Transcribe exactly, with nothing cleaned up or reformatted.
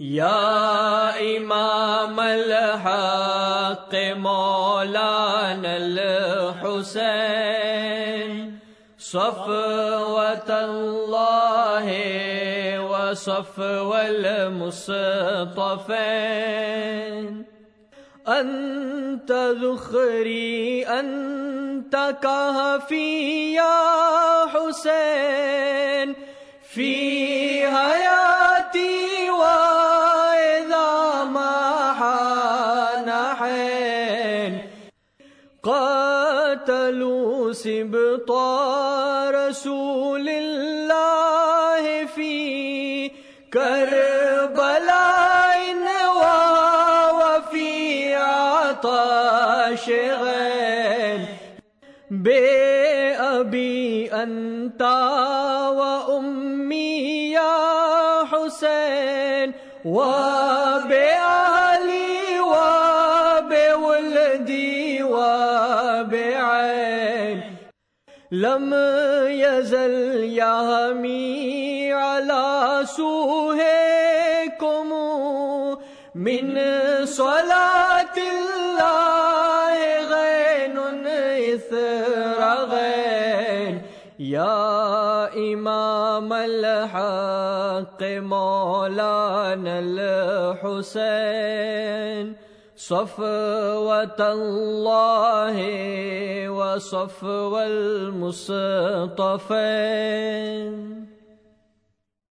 یا امام الحق مولانا الحسین صفوة اللہ وصفو المصطفین انت ذخری انت کہفی یا حسین فی حیاتی واذا ما حان حین قاتلوا سبط رسول اللہ فی کربلاء وفی عطش غین بے ابی انت و امی یا حسین و بے آلی و بے ولدی و بے عین لم یزل یحمی علی سوہکم من صلاة اللہ غین اثر غین یا امام الحق مولانا الحسین صفوة اللہ وصفو المصطفین.